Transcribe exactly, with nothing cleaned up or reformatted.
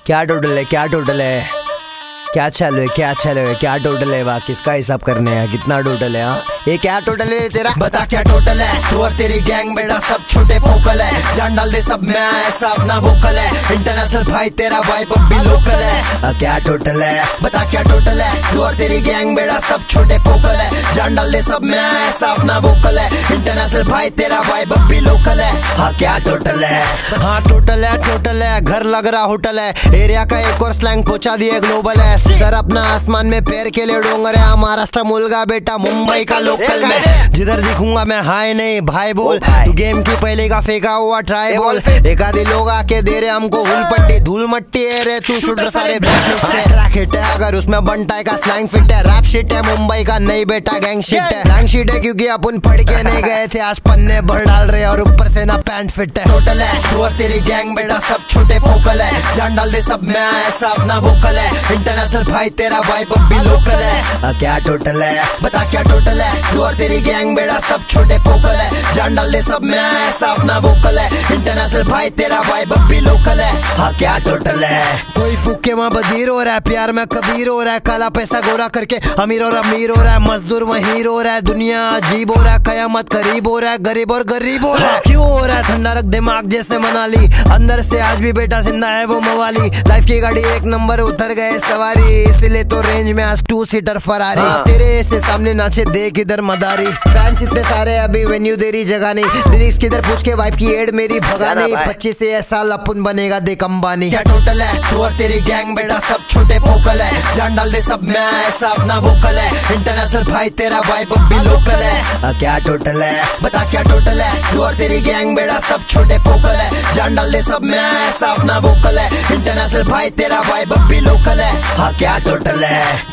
क्या टोटल है, क्या टोटल है, क्या चालू है, क्या चालू है, क्या टोटल है, वाह किसका हिसाब करने हैं, कितना टोटल है, हाँ ये क्या टोटल है तेरा, बता क्या टोटल है। तू और तेरी गैंग बेटा सब छोटे फोकल है, जान डाल दे सब में ऐसा अपना वोकल है, इंटरनेशनल भाई तेरा वाइब अब भी लोकल है। आ, क्या टोटल है, बता क्या टोटल है। तू और तेरी गैंग बेटा सब छोटे फोकल है, जान डाल दे सब में ऐसा अपना वोकल है, इंटरनेशनल भाई तेरा वाइब अब भी लोकल है। हाँ क्या टोटल है, हाँ टोटल है, टोटल है, घर लग रहा होटल है, एरिया का एक और स्लैंग पहुंचा दिए ग्लोबल है, सर अपना आसमान में पैर के लिए डोंगर है, महाराष्ट्र मुलगा बेटा मुंबई का लोकल में, जिधर दिखूंगा मैं हाय नहीं भाई बोल, तू गेम की पहले का फेंका हुआ ट्राई बॉल, एक आधी लोग आके दे रहे हमको हुल पट्टी धूल मट्टी है रे, तू शूटर सारे ट्रैक हिट है, अगर उसमें बनटाई का स्लैंग फिट है, रैप शिट है मुंबई का नहीं बेटा गैंग शिट है, गैंग शिट है क्योंकि अपन पढ़ के नहीं गए थे, आज पन्ने भर डाल रहे और ऊपर से ना पैंट फिट है। टोटल है तू और तेरी गैंग बेटा सब छोटे फोकल है, जान डाल दे सब में ऐसा अपना वोकल है, इंटरनेशनल भाई तेरा वाइब अब भी लोकल है। आ, क्या टोटल है, बता क्या टोटल है। तू और तेरी गैंग बेटा सब छोटे फोकल है, जान डाल दे सब में ऐसा अपना वोकल है, इंटरनेशनल भाई तेरा वाइब अब भी लोकल है। हाँ क्या टोटल है, कोई फूके वहाँ बदीर हो रहा है, प्यार में कबीर हो रहा है, काला पैसा गोरा करके अमीर और अमीर हो रहा है, मजदूर वहीर हो रहा है, दुनिया अजीब हो रहा है, कयामत करीब हो रहा है, गरीब और गरीब हो रहा है। क्यों हो रहा है ठंडा, रख दिमाग जैसे मनाली, अंदर से आज भी बेटा जिंदा है वो मवाली, लाइफ की गाड़ी एक नंबर उतर गए सवारी, इसलिए तो रेंज में आज टू सीटर फरारी, तेरे से सामने नाचे देख इधर मदारी, फैंस इतने सारे अभी वेन्यू देरी जगह नहीं, लिरिक्स किधर पूछ के वाइफ की एड मेरी भगा नहीं, पच्चीस से साल अपन बनेगा देख अंबानी। क्या टोटल है, तू और तेरी गैंग बेटा सब छोटे फोकल है, जान डाल दे सब में ऐसा अपना वोकल है, इंटरनेशनल भाई तेरा वाइब अब भी लोकल है। आ, क्या टोटल है, बता क्या टोटल है। तू और तेरी गैंग बेटा सब छोटे फोकल है, जान डाल दे सब में ऐसा अपना वोकल है, इंटरनेशनल भाई तेरा वाइब अब भी लोकल है। हाँ क्या टोटल है।